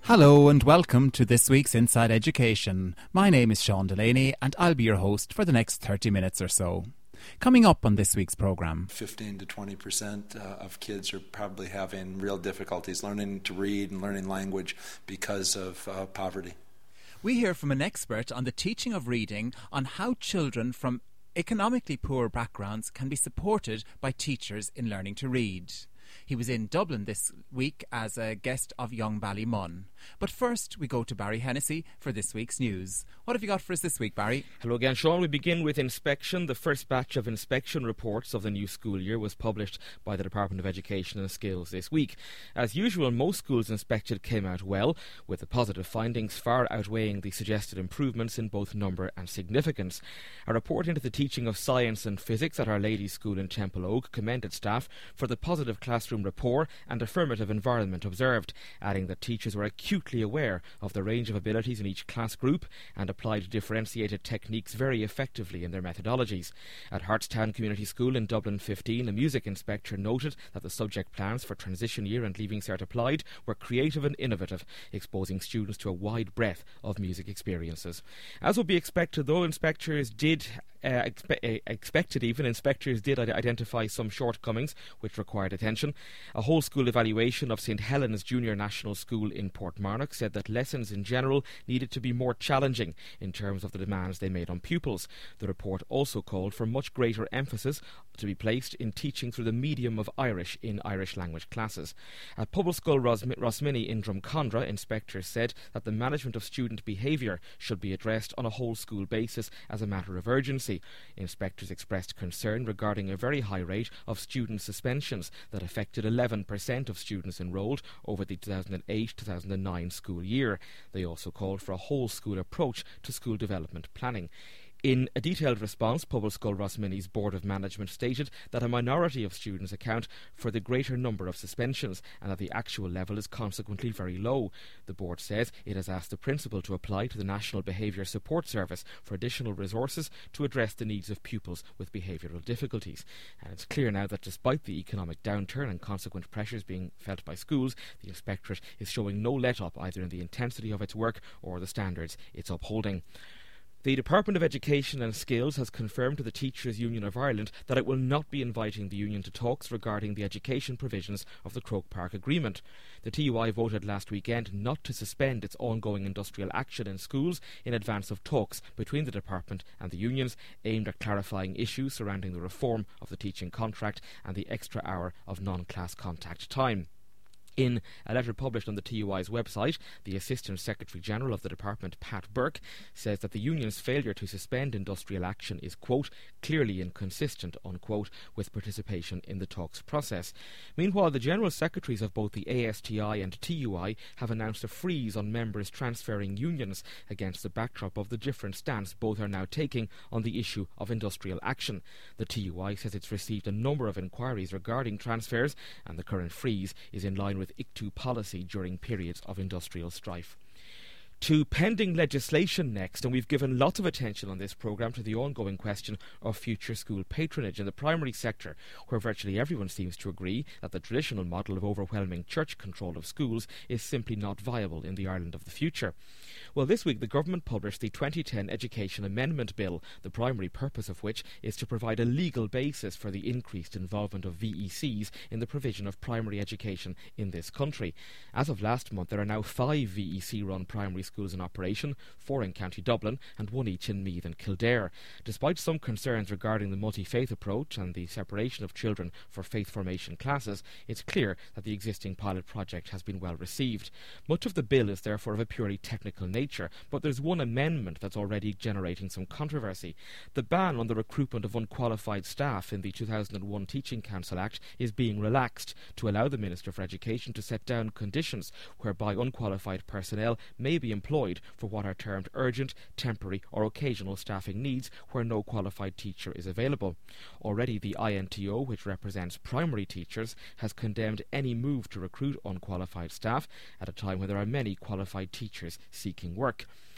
Hello and welcome to this week's Inside Education. My name is Sean Delaney and I'll be your host for the next 30 minutes or so. Coming up on this week's programme, 15 to 20% of kids are probably having real difficulties learning to read and learning language because of poverty. we hear from an expert on the teaching of reading on how children from economically poor backgrounds can be supported by teachers in learning to read. He was in Dublin this week as a guest of Young Ballymun. But first, we go to Barry Hennessy for this week's news. What have you got for us this week, Barry? Hello again, Sean. We begin with inspection. The first batch of inspection reports of the new school year was published by the Department of Education and Skills this week. As usual, most schools inspected came out well, with the positive findings far outweighing the suggested improvements in both number and significance. A report into the teaching of science and physics at Our Lady's School in Temple Oak commended staff for the positive classroom rapport and affirmative environment observed, adding that teachers were acutely aware of the range of abilities in each class group and applied differentiated techniques very effectively in their methodologies. At Hartstown Community School in Dublin 15, a music inspector noted that the subject plans for transition year and Leaving Cert applied were creative and innovative, exposing students to a wide breadth of music experiences. As would be expected, though, inspectors did identify some shortcomings which required attention. A whole school evaluation of St Helens Junior National School in Portmarnock said that lessons in general needed to be more challenging in terms of the demands they made on pupils. The report also called for much greater emphasis to be placed in teaching through the medium of Irish in Irish language classes. At Pobbleskull Rosmini in Drumcondra, inspectors said that the management of student behaviour should be addressed on a whole school basis as a matter of urgency. Inspectors expressed concern regarding a very high rate of student suspensions that affected 11% of students enrolled over the 2008-2009 school year. They also called for a whole school approach to school development planning. In a detailed response, Pobbleskull Rosmini's Board of Management stated that a minority of students account for the greater number of suspensions and that the actual level is consequently very low. The board says it has asked the principal to apply to the National Behaviour Support Service for additional resources to address the needs of pupils with behavioural difficulties. And it's clear now that despite the economic downturn and consequent pressures being felt by schools, the inspectorate is showing no let-up either in the intensity of its work or the standards it's upholding. The Department of Education and Skills has confirmed to the Teachers' Union of Ireland that it will not be inviting the union to talks regarding the education provisions of the Croke Park Agreement. The TUI voted last weekend not to suspend its ongoing industrial action in schools in advance of talks between the department and the unions aimed at clarifying issues surrounding the reform of the teaching contract and the extra hour of non-class contact time. In a letter published on the TUI's website, the Assistant Secretary-General of the Department, Pat Burke, says that the union's failure to suspend industrial action is, quote, clearly inconsistent, unquote, with participation in the talks process. Meanwhile, the General Secretaries of both the ASTI and TUI have announced a freeze on members transferring unions against the backdrop of the different stance both are now taking on the issue of industrial action. The TUI says it's received a number of inquiries regarding transfers, and the current freeze is in line with ICTU policy during periods of industrial strife. To pending legislation next, and we've given lots of attention on this programme to the ongoing question of future school patronage in the primary sector, where virtually everyone seems to agree that the traditional model of overwhelming church control of schools is simply not viable in the Ireland of the future. Well, this week the government published the 2010 Education Amendment Bill, the primary purpose of which is to provide a legal basis for the increased involvement of VECs in the provision of primary education in this country. As of last month, there are now 5 VEC-run primary schools in operation, 4 in County Dublin and 1 each in Meath and Kildare. Despite some concerns regarding the multi-faith approach and the separation of children for faith formation classes, it's clear that the existing pilot project has been well received. Much of the bill is therefore of a purely technical nature, but there's one amendment that's already generating some controversy. The ban on the recruitment of unqualified staff in the 2001 Teaching Council Act is being relaxed to allow the Minister for Education to set down conditions whereby unqualified personnel may be employed for what are termed urgent, temporary or occasional staffing needs where no qualified teacher is available. Already the INTO, which represents primary teachers, has condemned any move to recruit unqualified staff at a time when there are many qualified teachers seeking work.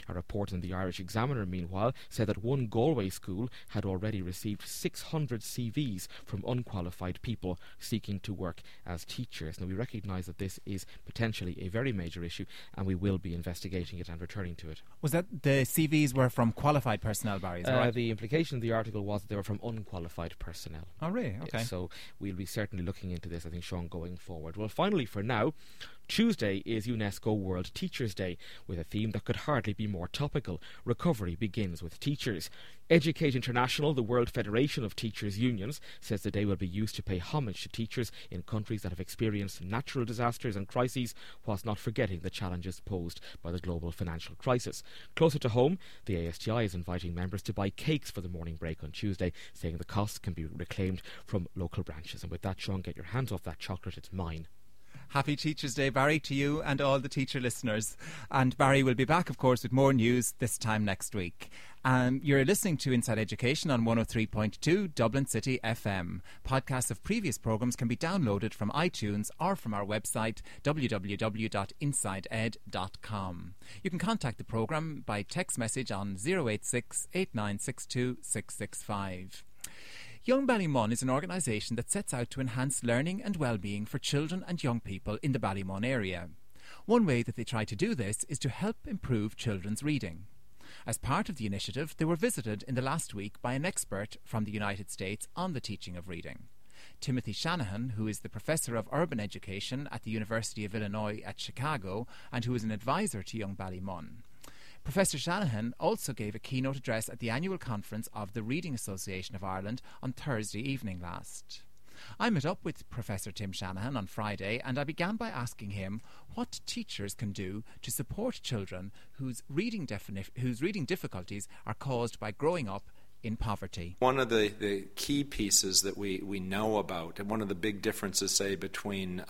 A report in the Irish Examiner, meanwhile, said that one Galway school had already received 600 CVs from unqualified people seeking to work as teachers. Now, we recognise that this is potentially a very major issue, and we will be investigating it and returning to it. Was that the CVs were from qualified personnel, Barry? Is that right? The implication of the article was that they were from unqualified personnel. Oh, really? Okay. So we'll be certainly looking into this, I think, Sean, going forward. Well, finally, for now, Tuesday is UNESCO World Teachers' Day, with a theme that could hardly be more topical. Recovery begins with teachers. Educate International, the World Federation of Teachers' Unions, says the day will be used to pay homage to teachers in countries that have experienced natural disasters and crises, whilst not forgetting the challenges posed by the global financial crisis. Closer to home, the ASTI is inviting members to buy cakes for the morning break on Tuesday, saying the costs can be reclaimed from local branches. And with that, Sean, get your hands off that chocolate, it's mine. Happy Teachers' Day, Barry, to you and all the teacher listeners. And Barry will be back, of course, with more news this time next week. You're listening to Inside Education on 103.2 Dublin City FM. Podcasts of previous programmes can be downloaded from iTunes or from our website www.insideed.com. You can contact the programme by text message on 086 8962 665. Young Ballymun is an organisation that sets out to enhance learning and well-being for children and young people in the Ballymun area. One way that they try to do this is to help improve children's reading. As part of the initiative, they were visited in the last week by an expert from the United States on the teaching of reading. Timothy Shanahan, who is the Professor of Urban Education at the University of Illinois at Chicago and who is an advisor to Young Ballymun. Professor Shanahan also gave a keynote address at the annual conference of the Reading Association of Ireland on Thursday evening last. I met up with Professor Tim Shanahan on Friday, and I began by asking him what teachers can do to support children whose reading difficulties are caused by growing up in poverty. One of the key pieces that we know about, and one of the big differences, say, between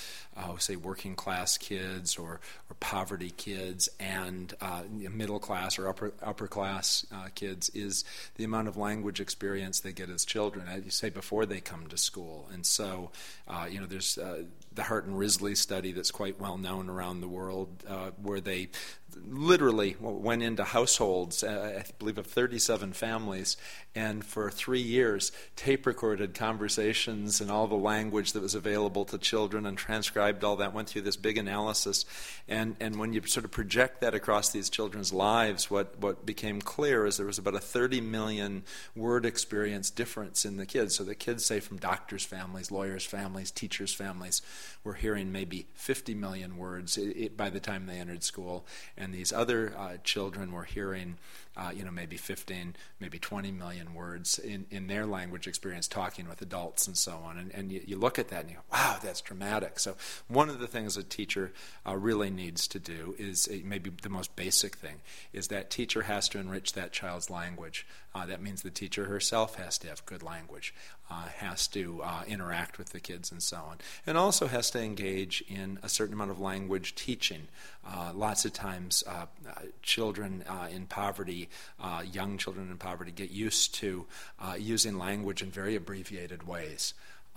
say working class kids or poverty kids and middle class or upper class kids, is the amount of language experience they get as children, as you say, before they come to school. And so there's the Hart and Risley study that's quite well known around the world, where they literally went into households, I believe of 37 families, and for 3 years tape-recorded conversations and all the language that was available to children and transcribed all that, went through this big analysis. And when you sort of project that across these children's lives, what became clear is there was about a 30 million word experience difference in the kids. So the kids, say, from doctors' families, lawyers' families, teachers' families, were hearing maybe 50 million words by the time they entered school. And these other children were hearing, maybe 15, maybe 20 million words in their language experience, talking with adults and so on. And you look at that and you go, wow, that's dramatic. So one of the things a teacher really needs to do is, maybe the most basic thing, is that teacher has to enrich that child's language. That means the teacher herself has to have good language, has to interact with the kids and so on, and also has to engage in a certain amount of language teaching. Lots of times children in poverty, young children in poverty, get used to using language in very abbreviated ways.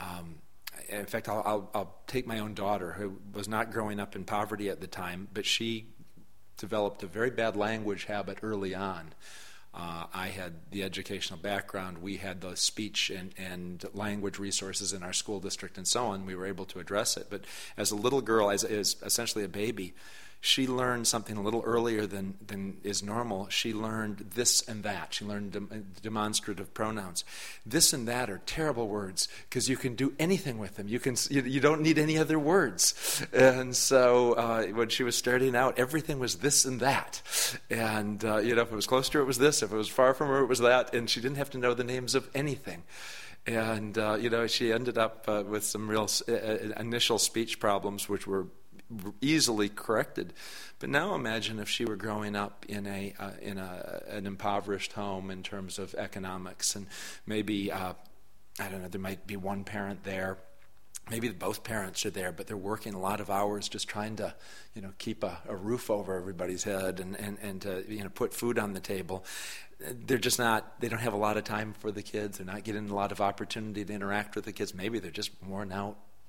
In fact, I'll take my own daughter, who was not growing up in poverty at the time, but she developed a very bad language habit early on. I had the educational background. We had the speech and language resources in our school district and so on. We were able to address it. But as a little girl, as essentially a baby, she learned something a little earlier than is normal. She learned this and that. She learned demonstrative pronouns. This and that are terrible words because you can do anything with them. You don't need any other words. And so when she was starting out, everything was this and that. And if it was close to her, it was this. If it was far from her, it was that. And she didn't have to know the names of anything. And she ended up with some real initial speech problems, which were easily corrected. But now imagine if she were growing up in an impoverished home in terms of economics, and maybe there might be one parent there, maybe both parents are there, but they're working a lot of hours just trying to keep a roof over everybody's head and to put food on the table. They don't have a lot of time for the kids. They're not getting a lot of opportunity to interact with the kids. Maybe they're just worn out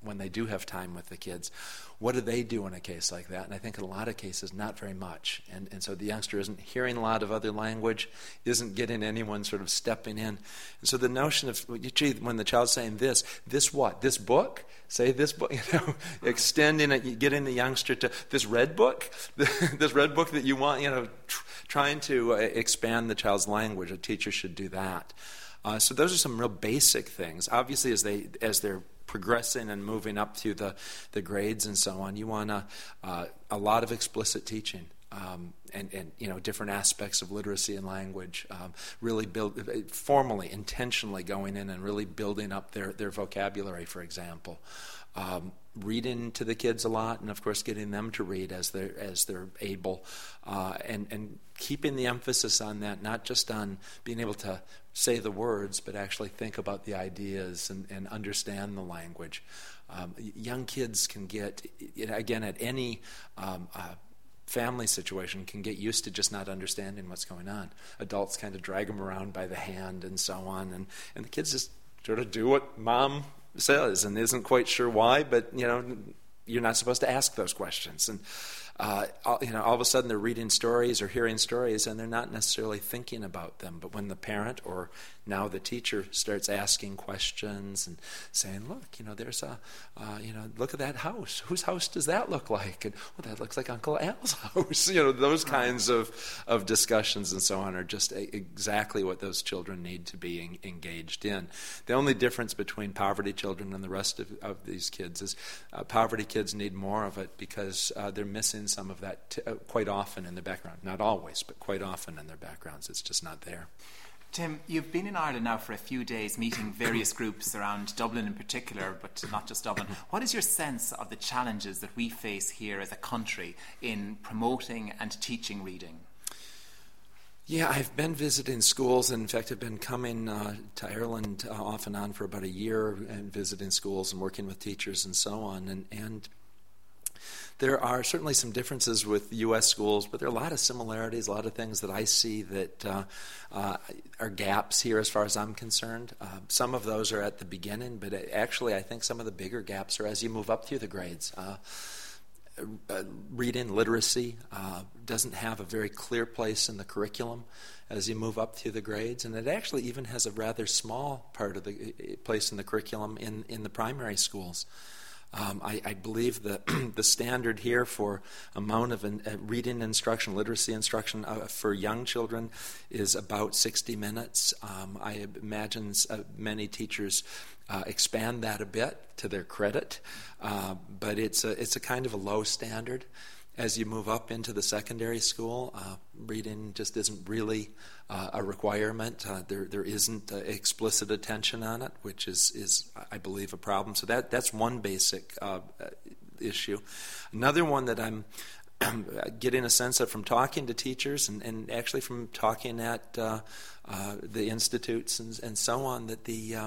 when they do have time with the kids. What do they do in a case like that? And I think in a lot of cases, not very much. And so the youngster isn't hearing a lot of other language, isn't getting anyone sort of stepping in. And so the notion of, gee, when the child's saying this what? This book? Say this book, extending it, getting the youngster to this red book, this red book that you want, trying to expand the child's language. A teacher should do that. So those are some real basic things. Obviously, as they're progressing and moving up through the grades and so on, you want a lot of explicit teaching. And different aspects of literacy and language, really formally, intentionally going in and really building up their vocabulary, for example. Reading to the kids a lot, and of course getting them to read as they're able, and keeping the emphasis on that, not just on being able to say the words, but actually think about the ideas and understand the language. Young kids can get, again, at any family situation, can get used to just not understanding what's going on. Adults kind of drag them around by the hand and so on, and the kids just sort of do what mom says and isn't quite sure why, but you're not supposed to ask those questions. And all of a sudden they're reading stories or hearing stories and they're not necessarily thinking about them. But when the parent or now the teacher starts asking questions and saying, look, there's look at that house. Whose house does that look like? And that looks like Uncle Al's house. Those kinds of discussions and so on are just exactly what those children need to be engaged in. The only difference between poverty children and the rest of these kids is poverty kids need more of it because they're missing some of that quite often in their background. Not always, but quite often in their backgrounds. It's just not there. Tim, you've been in Ireland now for a few days, meeting various groups around Dublin in particular, but not just Dublin. What is your sense of the challenges that we face here as a country in promoting and teaching reading? Yeah, I've been visiting schools. In fact, I've been coming to Ireland off and on for about a year and visiting schools and working with teachers and so on. And there are certainly some differences with U.S. schools, but there are a lot of similarities, a lot of things that I see that are gaps here as far as I'm concerned. Some of those are at the beginning, but actually I think some of the bigger gaps are as you move up through the grades. Reading literacy doesn't have a very clear place in the curriculum as you move up through the grades, and it actually even has a rather small part of the place in the curriculum in the primary schools. I believe that the standard here for amount of reading instruction, literacy instruction for young children is about 60 minutes. I imagine many teachers expand that a bit to their credit, but it's a kind of a low standard. As you move up into the secondary school, reading just isn't really a requirement. There isn't explicit attention on it, which is I believe, a problem. So that's one basic issue. Another one that I'm getting a sense of from talking to teachers and actually from talking at the institutes and so on, that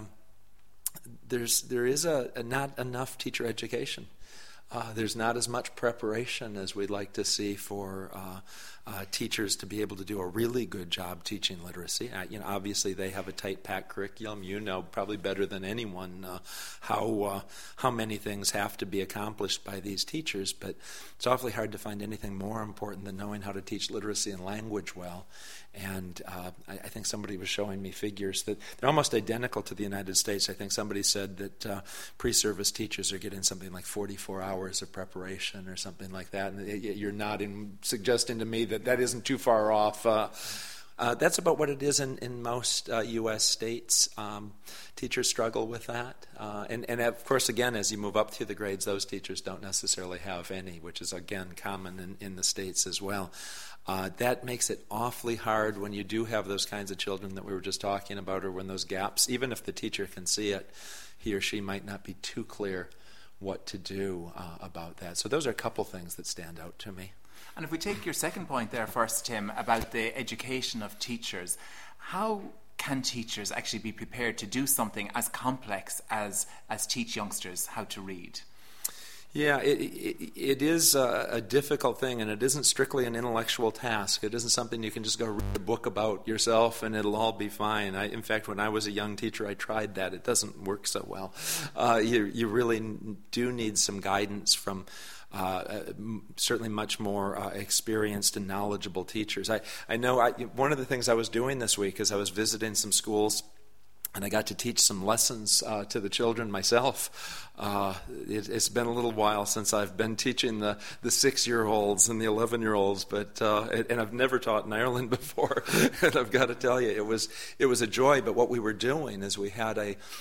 there is not enough teacher education. There's not as much preparation as we'd like to see for teachers to be able to do a really good job teaching literacy. Obviously they have a tight-packed curriculum. Probably better than anyone how many things have to be accomplished by these teachers, but it's awfully hard to find anything more important than knowing how to teach literacy and language well. And I think somebody was showing me figures that they're almost identical to the United States. I think somebody said that pre-service teachers are getting something like 44 hours of preparation or something like that. And you're nodding, suggesting to me that isn't too far off. That's about what it is in most U.S. states. Teachers struggle with that. And of course, again, as you move up through the grades, those teachers don't necessarily have any, which is, again, common in the states as well. That makes it awfully hard when you do have those kinds of children that we were just talking about, or when those gaps, even if the teacher can see it, he or she might not be too clear what to do about that. So those are a couple things that stand out to me. And if we take your second point there first, Tim, about the education of teachers, how can teachers actually be prepared to do something as complex as teach youngsters how to read? Yeah, it is a difficult thing, and it isn't strictly an intellectual task. It isn't something you can just go read a book about yourself and it'll all be fine. In fact, when I was a young teacher, I tried that. It doesn't work so well. You really do need some guidance from certainly much more experienced and knowledgeable teachers. I know one of the things I was doing this week is I was visiting some schools, and I got to teach some lessons to the children myself. It's been a little while since I've been teaching the 6-year-olds and the 11-year-olds, and I've never taught in Ireland before. And I've got to tell you, it was a joy. But what we were doing is we had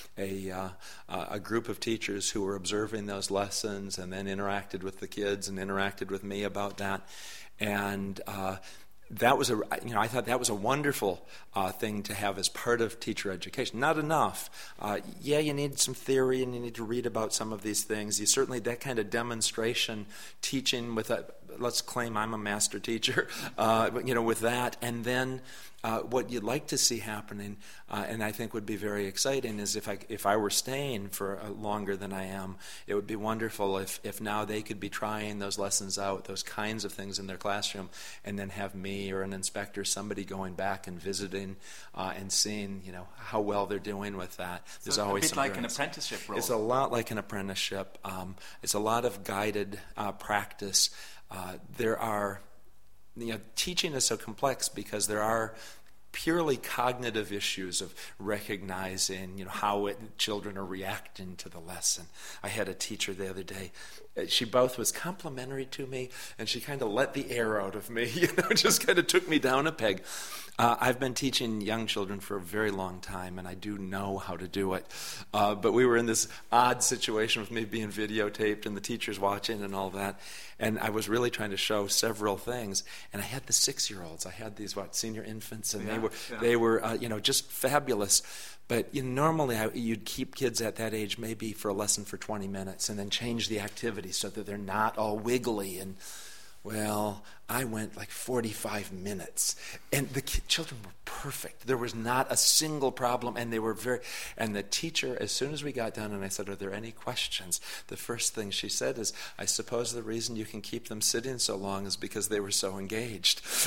a group of teachers who were observing those lessons and then interacted with the kids and interacted with me about that. And that was I thought that was a wonderful thing to have as part of teacher education. Not enough. You need some theory and you need to read about some of these things. You certainly, that kind of demonstration, teaching with let's claim I'm a master teacher, with that. And then what you'd like to see happening, and I think would be very exciting, is if I were staying for longer than I am, it would be wonderful if now they could be trying those lessons out, those kinds of things in their classroom, and then have me or an inspector, somebody going back and visiting and seeing, how well they're doing with that. There's always a bit like an apprenticeship role. It's a lot like an apprenticeship. It's a lot of guided practice. There are, teaching is so complex because there are purely cognitive issues of recognizing, how children are reacting to the lesson. I had a teacher the other day. She both was complimentary to me, and she kind of let the air out of me, just kind of took me down a peg. I've been teaching young children for a very long time, and I do know how to do it. But we were in this odd situation with me being videotaped and the teachers watching and all that. And I was really trying to show several things. And I had the 6-year-olds. I had these, senior infants, and they were just fabulous. But normally you'd keep kids at that age maybe for a lesson for 20 minutes and then change the activity so that they're not all wiggly. And, I went like 45 minutes. And the children were perfect. There was not a single problem. And they were and the teacher, as soon as we got done and I said, are there any questions? The first thing she said is, I suppose the reason you can keep them sitting so long is because they were so engaged. So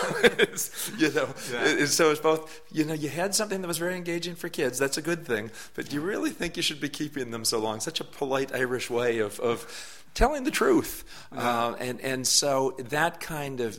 it's both, you had something that was very engaging for kids. That's a good thing. But do you really think you should be keeping them so long? Such a polite Irish way of telling the truth. And so that kind of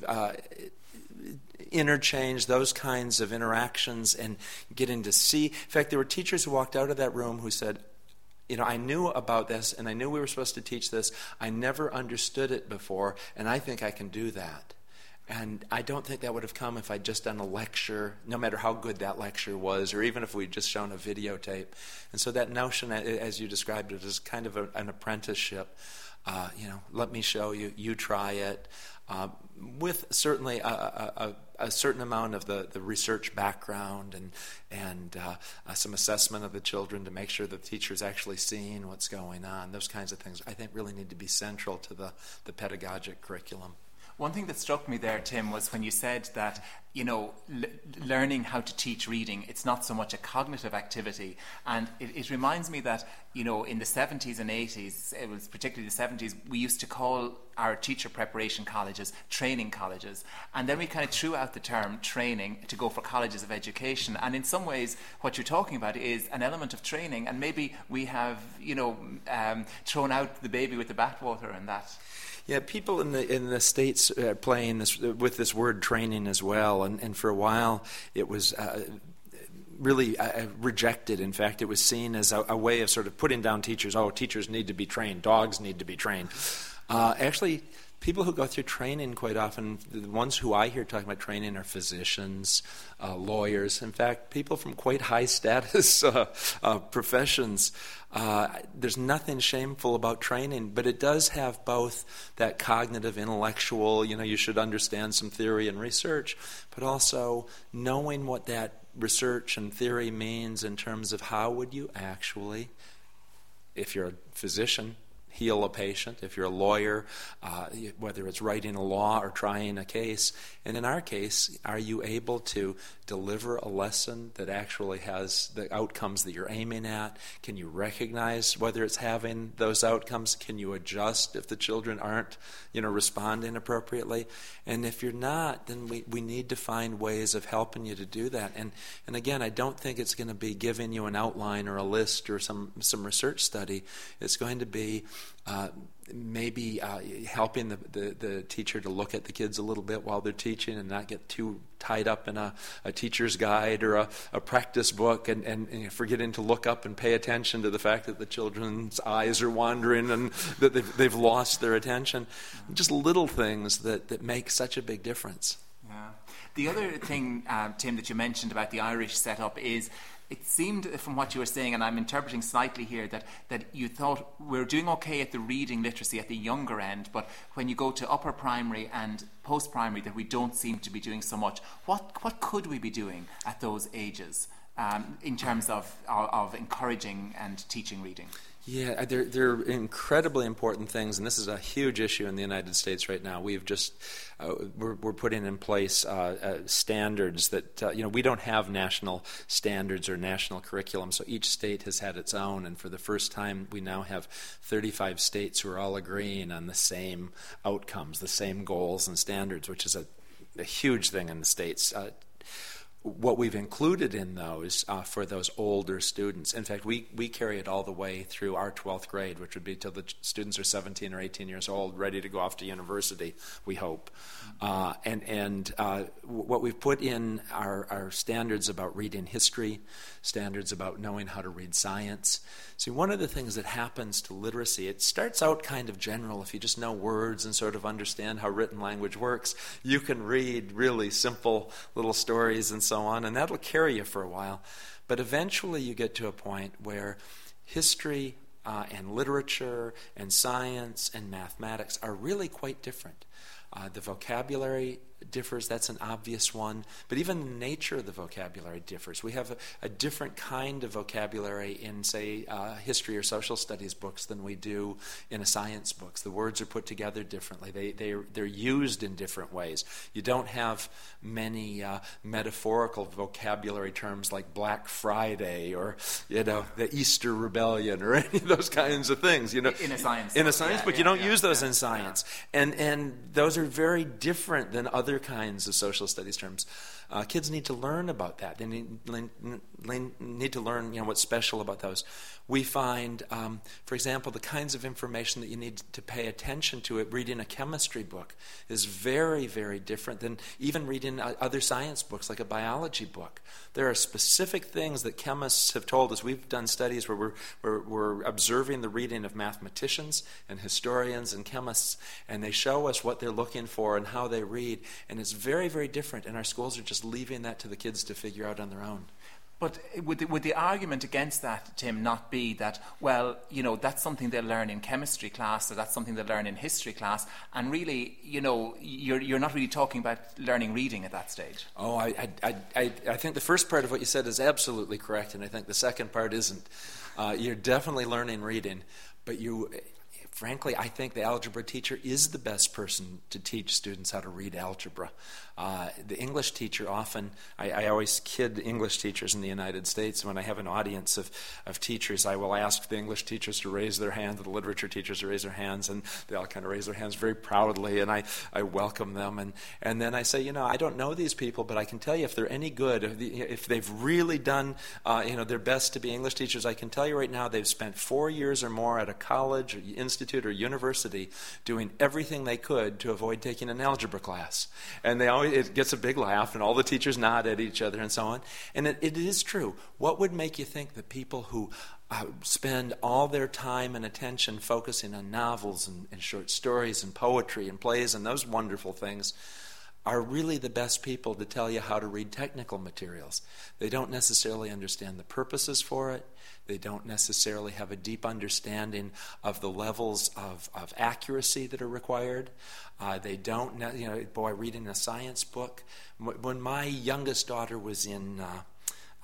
interchange, those kinds of interactions, and getting to see. In fact, there were teachers who walked out of that room who said, I knew about this, and I knew we were supposed to teach this. I never understood it before, and I think I can do that. And I don't think that would have come if I'd just done a lecture, no matter how good that lecture was, or even if we'd just shown a videotape. And so that notion, as you described it, is kind of an apprenticeship. Let me show you, you try it, with certainly a certain amount of the research background and some assessment of the children to make sure the teacher's actually seeing what's going on. Those kinds of things, I think, really need to be central to the pedagogic curriculum. One thing that struck me there, Tim, was when you said that, learning how to teach reading, it's not so much a cognitive activity. And it reminds me that, in the 70s and 80s, it was particularly the 70s, we used to call our teacher preparation colleges training colleges. And then we kind of threw out the term training to go for colleges of education. And in some ways, what you're talking about is an element of training. And maybe we have, thrown out the baby with the bathwater and that. Yeah, people in the States playing this with this word training as well, and for a while it was really rejected. In fact, it was seen as a way of sort of putting down teachers. Oh, teachers need to be trained. Dogs need to be trained. Actually, people who go through training quite often, the ones who I hear talking about training are physicians, lawyers. In fact, people from quite high status professions. There's nothing shameful about training, but it does have both that cognitive, intellectual, you should understand some theory and research, but also knowing what that research and theory means in terms of how would you actually, if you're a physician, heal a patient. If you're a lawyer, whether it's writing a law or trying a case. And in our case, are you able to deliver a lesson that actually has the outcomes that you're aiming at? Can you recognize whether it's having those outcomes? Can you adjust if the children aren't, responding appropriately? And if you're not, then we need to find ways of helping you to do that. And again, I don't think it's going to be giving you an outline or a list or some research study. It's going to be maybe helping the teacher to look at the kids a little bit while they're teaching and not get too tied up in a teacher's guide or a practice book and forgetting to look up and pay attention to the fact that the children's eyes are wandering and that they've lost their attention. Just little things that make such a big difference. Yeah. The other thing, Tim, that you mentioned about the Irish setup is it seemed from what you were saying, and I'm interpreting slightly here, that you thought we're doing okay at the reading literacy at the younger end, but when you go to upper primary and post-primary that we don't seem to be doing so much. What could we be doing at those ages in terms of encouraging and teaching reading? Yeah, they're incredibly important things, and this is a huge issue in the United States right now. We've just we're putting in place standards that we don't have national standards or national curriculum, so each state has had its own. And for the first time, we now have 35 states who are all agreeing on the same outcomes, the same goals and standards, which is a huge thing in the states. What we've included in those for those older students, in fact, we carry it all the way through our 12th grade, which would be till the students are 17 or 18 years old, ready to go off to university, we hope. And what we've put in our standards about reading history, standards about knowing how to read science. See, one of the things that happens to literacy, it starts out kind of general. If you just know words and sort of understand how written language works, you can read really simple little stories and so on, and that'll carry you for a while. But eventually you get to a point where history and literature and science and mathematics are really quite different. The vocabulary differs, that's an obvious one, but even the nature of the vocabulary differs. We have a different kind of vocabulary in, say, history or social studies books than we do in a science books. The words are put together differently. They're used in different ways. You don't have many metaphorical vocabulary terms like Black Friday or the Easter Rebellion or any of those kinds of things. In a science book, you don't use those in science, and those are very different than other kinds of social studies terms. Kids need to learn about that. They need to learn, what's special about those. We find, for example, the kinds of information that you need to pay attention to it. Reading a chemistry book is very, very different than even reading other science books, like a biology book. There are specific things that chemists have told us. We've done studies where we're observing the reading of mathematicians and historians and chemists, and they show us what they're looking for and how they read, and it's very, very different, and our schools are just leaving that to the kids to figure out on their own. But would the argument against that, Tim, not be that, well, that's something they'll learn in chemistry class or that's something they'll learn in history class, and really, you're not really talking about learning reading at that stage? Oh, I think the first part of what you said is absolutely correct, and I think the second part isn't. You're definitely learning reading, but frankly, I think the algebra teacher is the best person to teach students how to read algebra. The English teacher often, I always kid English teachers in the United States. When I have an audience of teachers, I will ask the English teachers to raise their hands, the literature teachers to raise their hands, and they all kind of raise their hands very proudly, and I welcome them. And then I say, I don't know these people, but I can tell you if they're any good, if they've really done their best to be English teachers, I can tell you right now they've spent 4 years or more at a college or institute or university doing everything they could to avoid taking an algebra class. And it gets a big laugh, and all the teachers nod at each other and so on. And it is true. What would make you think that people who spend all their time and attention focusing on novels and short stories and poetry and plays and those wonderful things are really the best people to tell you how to read technical materials? They don't necessarily understand the purposes for it. They don't necessarily have a deep understanding of the levels of accuracy that are required. They don't, reading a science book. When my youngest daughter was in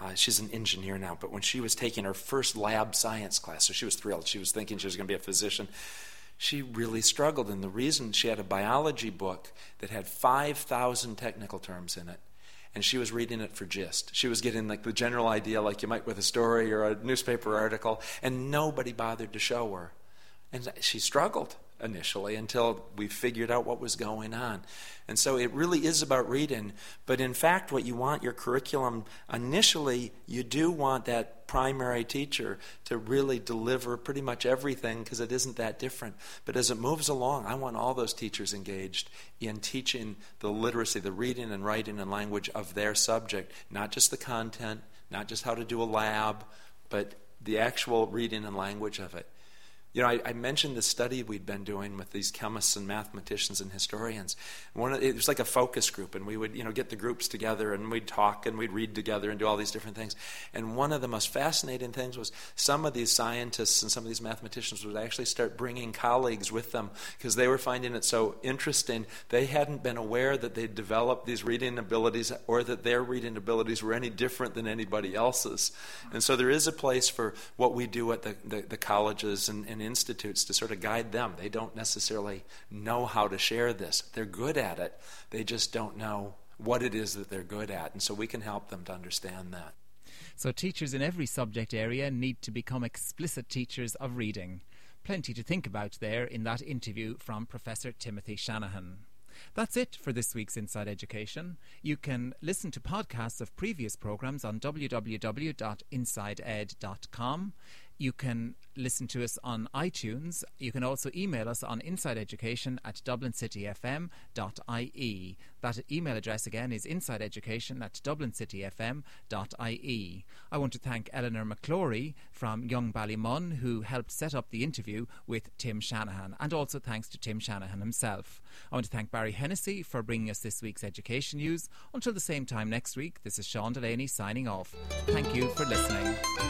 She's an engineer now, but when she was taking her first lab science class, so she was thrilled. She was thinking she was going to be a physician. She really struggled, and the reason, she had a biology book that had 5,000 technical terms in it, and she was reading it for gist. She was getting like the general idea like you might with a story or a newspaper article, and nobody bothered to show her. And she struggled initially until we figured out what was going on. And so it really is about reading, but in fact what you want your curriculum, initially you do want that primary teacher to really deliver pretty much everything because it isn't that different. But as it moves along, I want all those teachers engaged in teaching the literacy, the reading and writing and language of their subject, not just the content, not just how to do a lab, but the actual reading and language of it. You know, I mentioned the study we'd been doing with these chemists and mathematicians and historians. It was like a focus group, and we would, get the groups together, and we'd talk, and we'd read together, and do all these different things. And one of the most fascinating things was some of these scientists and some of these mathematicians would actually start bringing colleagues with them because they were finding it so interesting. They hadn't been aware that they'd developed these reading abilities or that their reading abilities were any different than anybody else's. And so there is a place for what we do at the colleges and institutes to sort of guide them. They don't necessarily know how to share this. They're good at it. They just don't know what it is that they're good at. And so we can help them to understand that. So teachers in every subject area need to become explicit teachers of reading. Plenty to think about there in that interview from Professor Timothy Shanahan. That's it for this week's Inside Education. You can listen to podcasts of previous programmes on www.insideed.com. You can listen to us on iTunes. You can also email us on insideeducation@dublincityfm.ie. That email address again is insideeducation@dublincityfm.ie. I want to thank Eleanor McClory from Young Ballymun, who helped set up the interview with Tim Shanahan, and also thanks to Tim Shanahan himself. I want to thank Barry Hennessy for bringing us this week's education news. Until the same time next week, this is Sean Delaney signing off. Thank you for listening.